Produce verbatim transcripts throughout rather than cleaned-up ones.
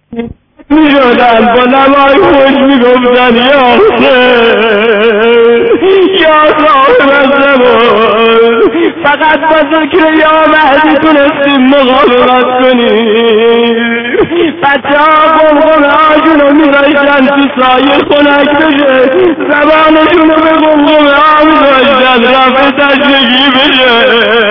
می شدن با نمای خوش می گفتن یا حسین یا صاحب زمان، فقط با ذکر یا مهدی تونستیم مقاومت کنیم. بچه ها قمقمه هاشونو می رایشن تو سایه خنک بشه، زبانشونو به قمقمه ها می رایشن رفع تشنگی بشه.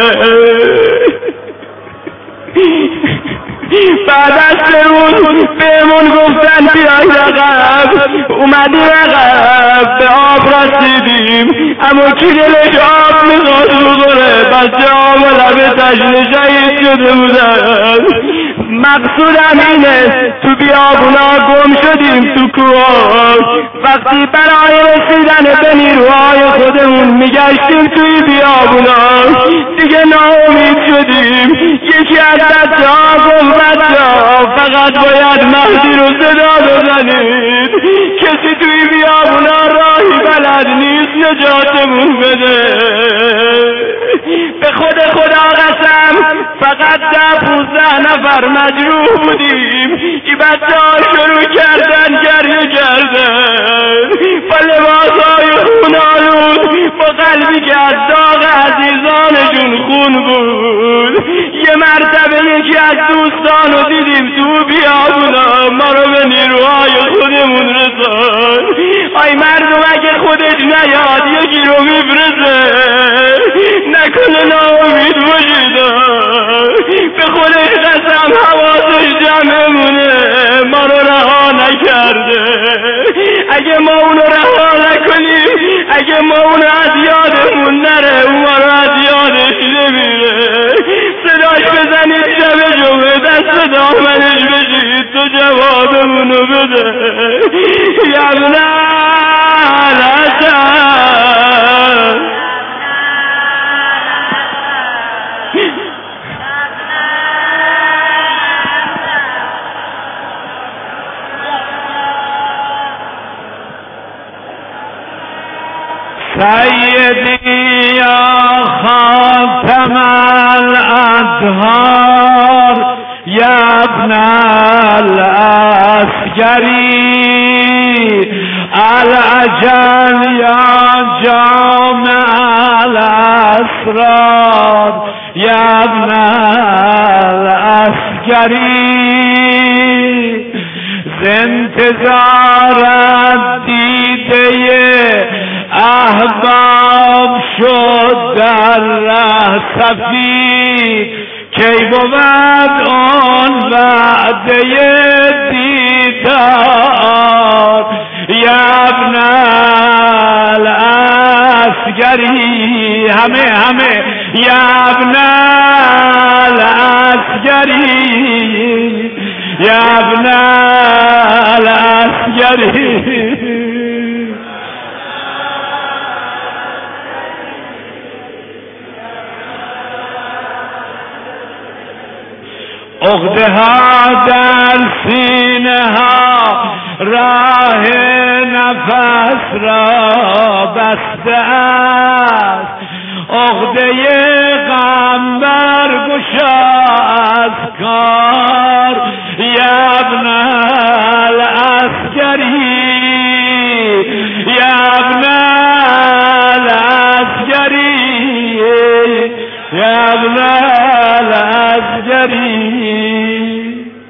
بعد از سه روز بهمون گفتن بیای رقب، اومدیم رقب به آب رسیدیم، اما کی دلش آب میخواست بخوره، بچه ها و لب تشنه شهید شده بودن. مقصودم اینه تو بیابونا گم شدیم تو کوه، وقتی برای رسیدن به نیروهای خودمون میگشتیم توی بیابونا دیگه ناامید شدیم. یکی از بچه ها گفت بچه ها فقط باید مهدی رو صدا بزنید، کسی توی بیابونا راهی بلد نیست نجاتمون بده. به خود خدا قسم فقط ده پونزده نفر مجروح بودیم. این بچه ها شروع کردن گریه کردن با لباسهای خونالود، با قلبی که از داغ عزیزانشون خون بود. یه مرتبه یکی از دوستان رو دیدیم تو بیابونا ما رو به نیروهای خودمون رسان. آی مردم اگه خودش نیاد یکی رو میفرسه، نکنه ناامید باشید. به خودش قسم حواسش جمعمونه ما رو رها نکرده. اگه ما اونو رها نکنیم، اگه ما اونو از یادمون نره، اون ما رو از یادش نمیره. صداش بزنید شب جمعه دست دامنش بشید تو جوابمونو بده. یبنه الحسن سیدی یا خاتم الاطهار یا ابن العسکری الاجل یا جامع الاسرار یا ابن العسکری ز انتظارت دیده احباب شد در ره صفی، کی بود آن وعده دیدار یا ابن العسکری. همه همه یا ابن العسکری یا ابن العسکری. عقده ها در سینه ها راه نفس را بسته است، عقده